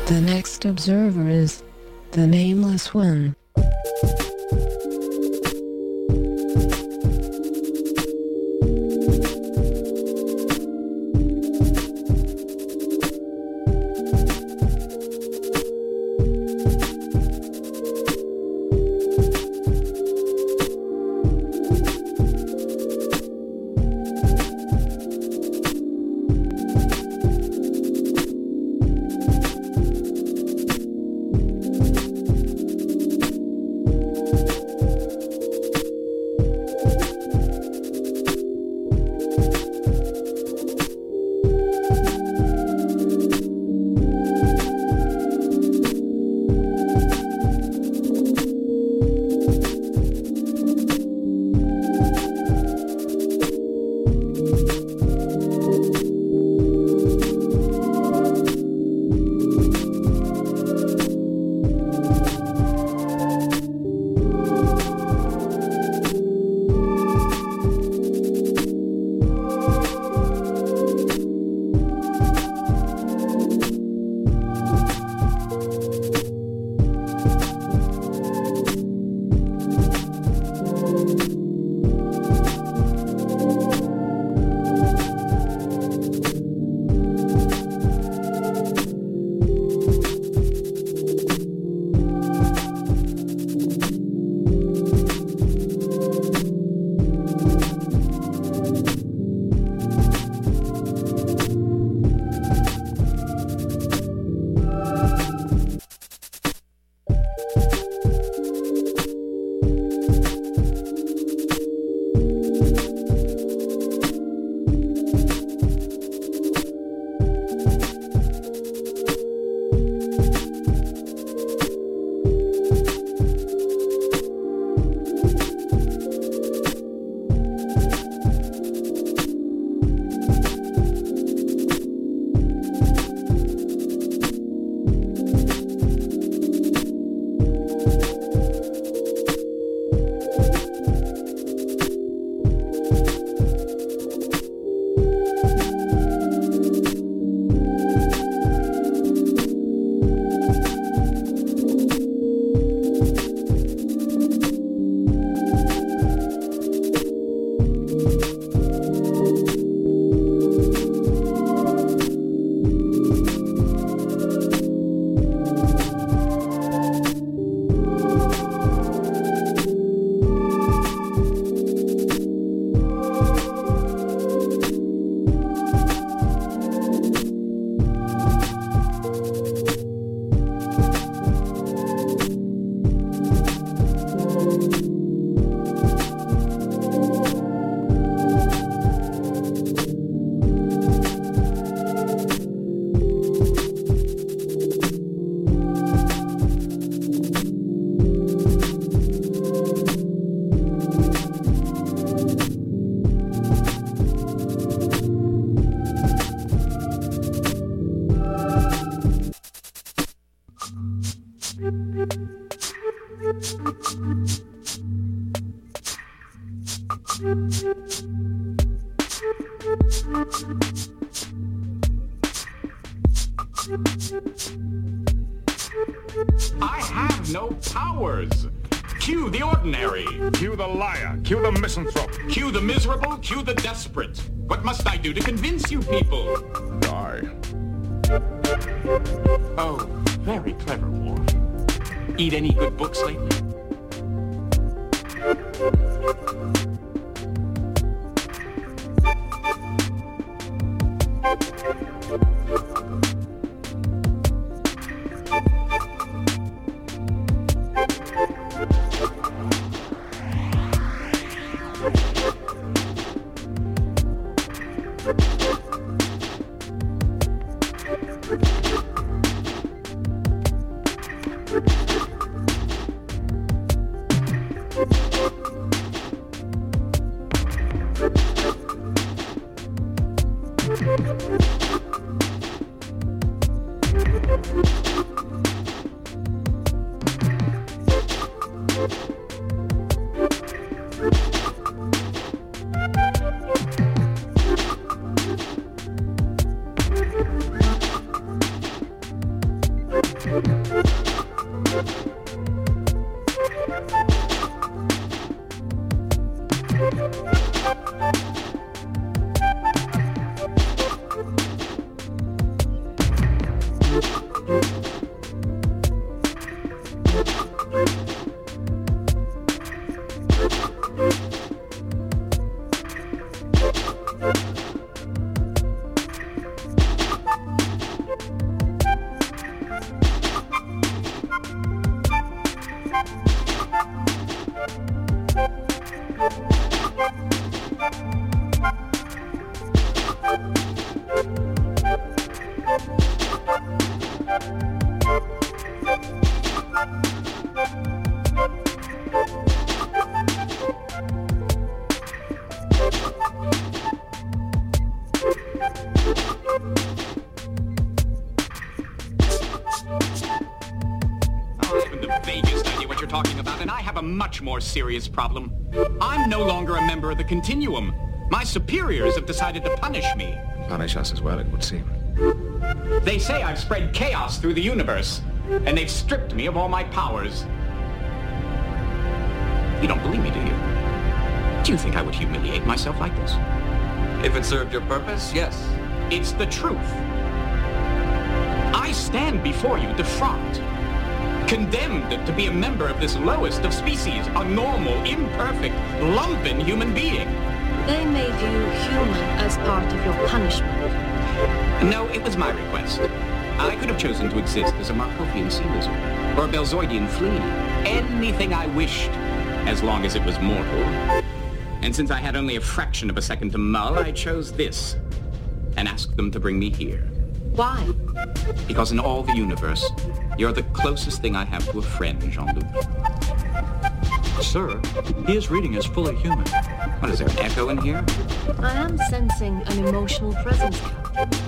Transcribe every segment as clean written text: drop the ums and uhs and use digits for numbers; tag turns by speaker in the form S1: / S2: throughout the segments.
S1: The next observer is the nameless one.
S2: I have no powers. Cue the ordinary.
S3: Cue the liar. Cue the misanthrope.
S2: Cue the miserable. Cue the desperate. What must I do to convince you people?
S3: Die.
S2: Oh, very clever, Worf. Eat any good books lately? you're talking about, and I have a much more serious problem. I'm no longer a member of the Continuum. My superiors have decided to punish me.
S3: Punish us as well, it would seem.
S2: They say I've spread chaos through the universe, and they've stripped me of all my powers. You don't believe me, do you? Do you think I would humiliate myself like this?
S4: If it served your purpose, yes.
S2: It's the truth. I stand before you defrocked, condemned to be a member of this lowest of species, a normal, imperfect, lumpen human being.
S5: They made you human as part of your punishment.
S2: No, it was my request. I could have chosen to exist as a Markovian sea lizard, or a Belzoidian flea. Anything I wished, as long as it was mortal. And since I had only a fraction of a second to mull, I chose this, and asked them to bring me here.
S5: Why?
S2: Because in all the universe, you're the closest thing I have to a friend, Jean-Luc.
S6: Sir, he is reading as fully human.
S2: What, is there an echo in here?
S5: I am sensing an emotional presence, Captain.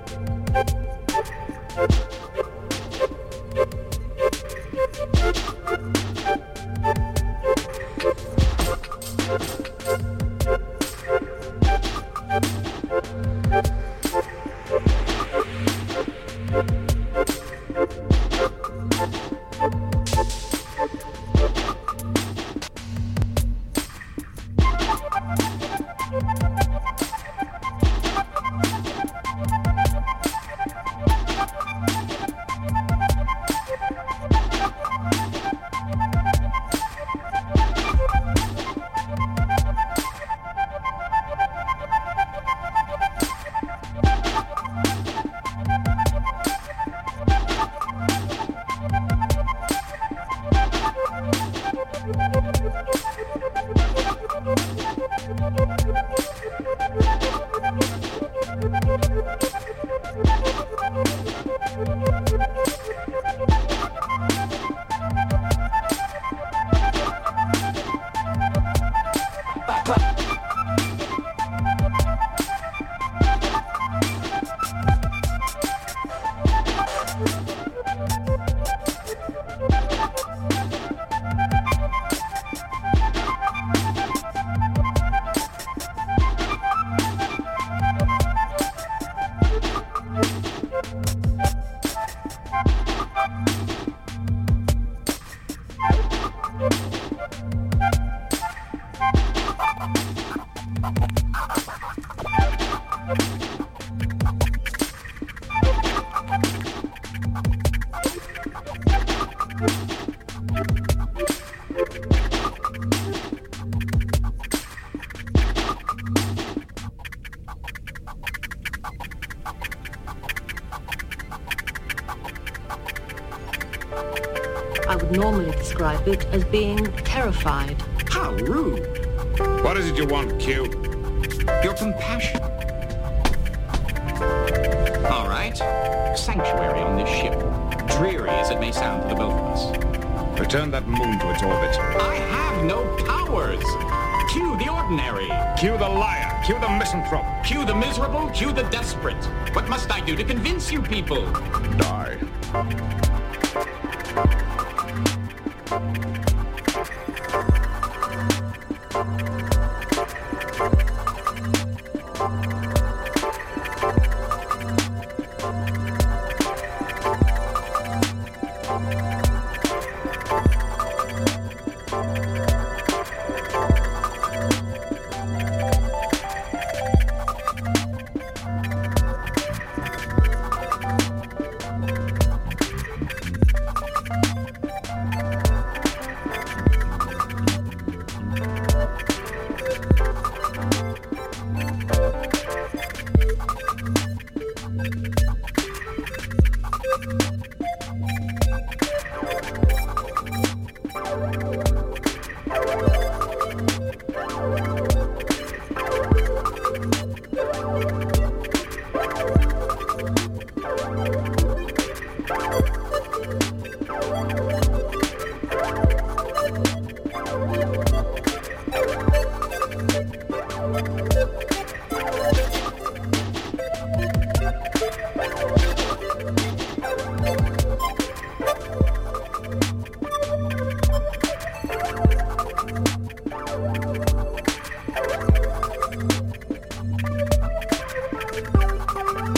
S5: I would normally describe it as being terrified.
S2: How rude.
S3: What is it you want, Q?
S2: Your compassion. All right. Sanctuary on this ship. Dreary as it may sound to the both of us.
S3: Return that moon to its orbit.
S2: I have no powers. Cue the ordinary.
S3: Cue the liar. Cue the misanthrope.
S2: Cue the miserable. Cue the desperate. What must I do to convince you people?
S3: Die.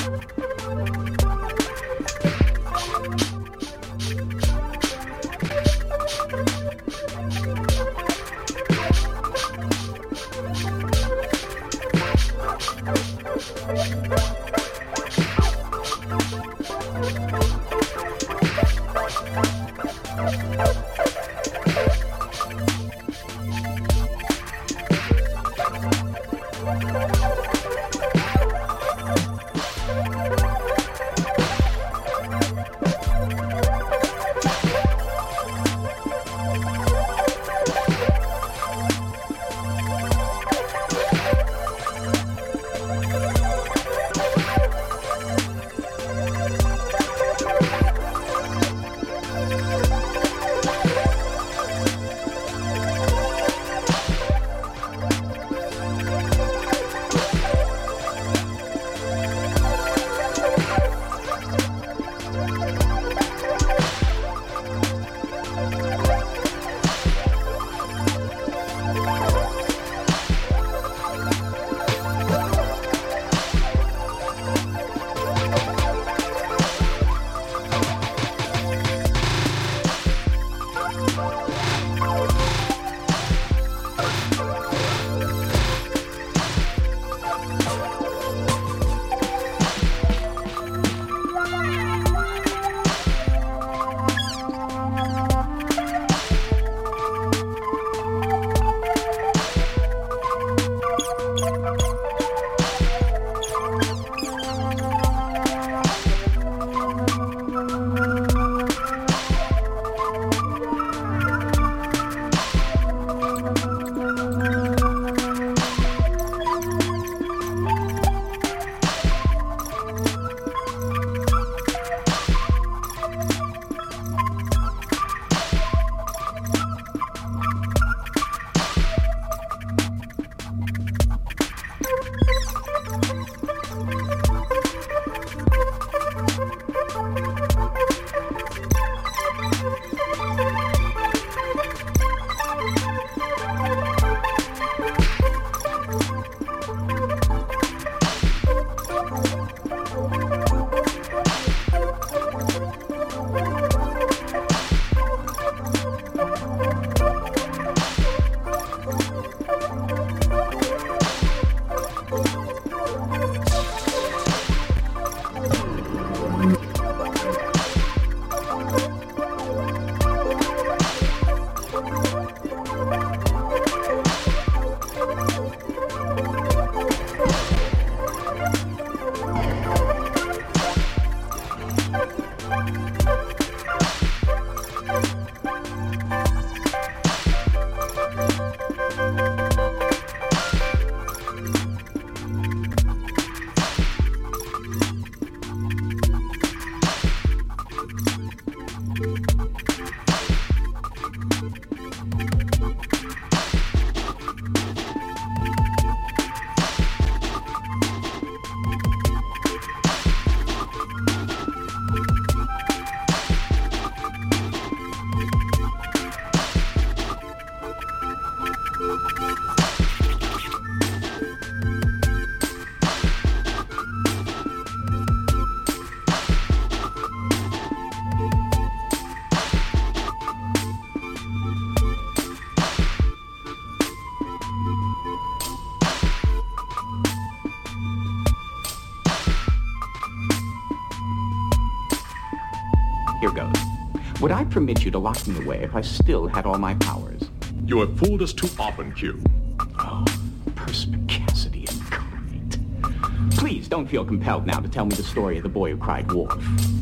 S2: Here goes. Would I permit you to lock me away if I still had all my powers?
S3: You have fooled us too often, Q.
S2: Oh, perspicacity incarnate. Please don't feel compelled now to tell me the story of the boy who cried wolf.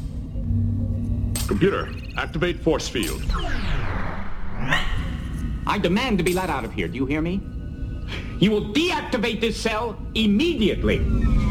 S3: Computer, activate force field.
S2: I demand to be let out of here. Do you hear me? You will deactivate this cell immediately.